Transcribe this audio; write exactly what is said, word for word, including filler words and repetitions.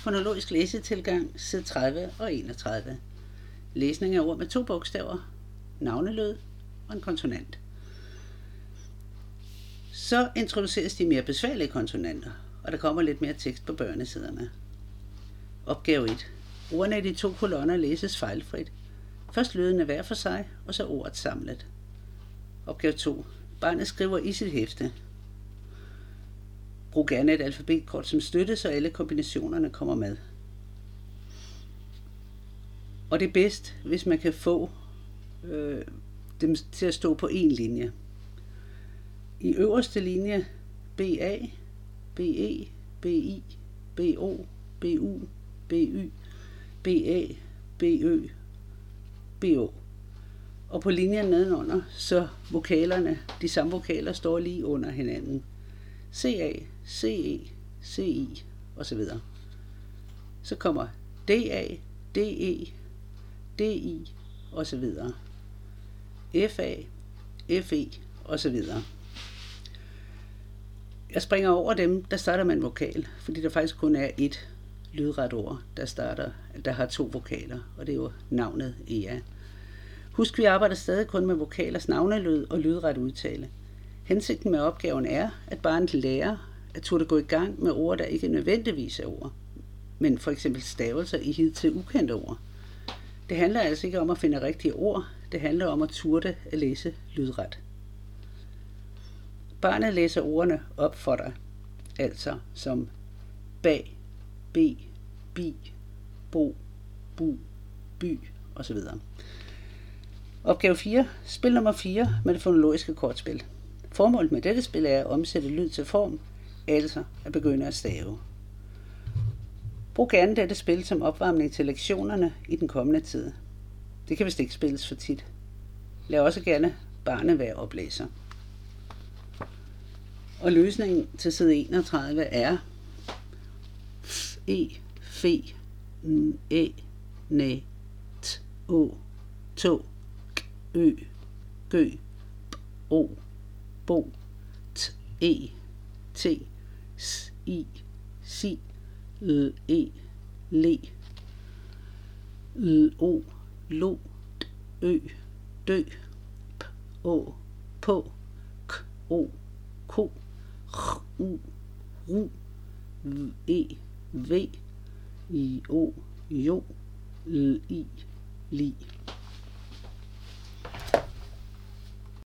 Fonologisk læsetilgang, side tredive og enogtredive. Læsning af ord med to bogstaver, navnelyd og en konsonant. Så introduceres de mere besværlige konsonanter, og der kommer lidt mere tekst på børnesiderne. Opgave et. Ordene i de to kolonner læses fejlfrit. Først lydene hver for sig, og så ordet samlet. Opgave to. Barnet skriver i sit hæfte. Brug gerne et alfabetkort som støtte, så alle kombinationerne kommer med. Og det er bedst, hvis man kan få øh, dem til at stå på én linje. I øverste linje B A, B E, B I, B O, B U, B Y, B A, B Ø, B Å. Og på linjen nedenunder, så vokalerne, de samme vokaler står lige under hinanden. C A, C E, C I osv. Så kommer D A, D E, D I osv. F A, F E osv. Jeg springer over dem, der starter med en vokal, fordi der faktisk kun er ét lydret ord, der starter, der har to vokaler, og det er jo navnet Ea. Husk, vi arbejder stadig kun med vokalers navnelyd og lydret udtale. Hensigten med opgaven er, at barnet lærer at turde gå i gang med ord, der ikke nødvendigvis er ord, men for eksempel stavelser i hidtil ukendte ord. Det handler altså ikke om at finde rigtige ord, det handler om at turde at læse lydret. Barnet læser ordene op for dig, altså som bag, be, bi, bo, bu, by osv. Opgave fire. Spil nummer fire med det fonologiske kortspil. Formålet med dette spil er at omsætte lyd til form, altså at begynde at stave. Brug gerne dette spil som opvarmning til lektionerne i den kommende tid. Det kan vist ikke spilles for tit. Lad også gerne barnet være oplæser. Og løsningen til side enogtredive er f, e, fe, n, æ, næ, t, å, tå, k, ø, gø, b, o, bo, t, e, t, s, i, si, l, e, le, l, o, lo, d, ø, dø, p, å, på, k, o, ko, r, u, ru, v, e, v, i, o, jo, l, i, li.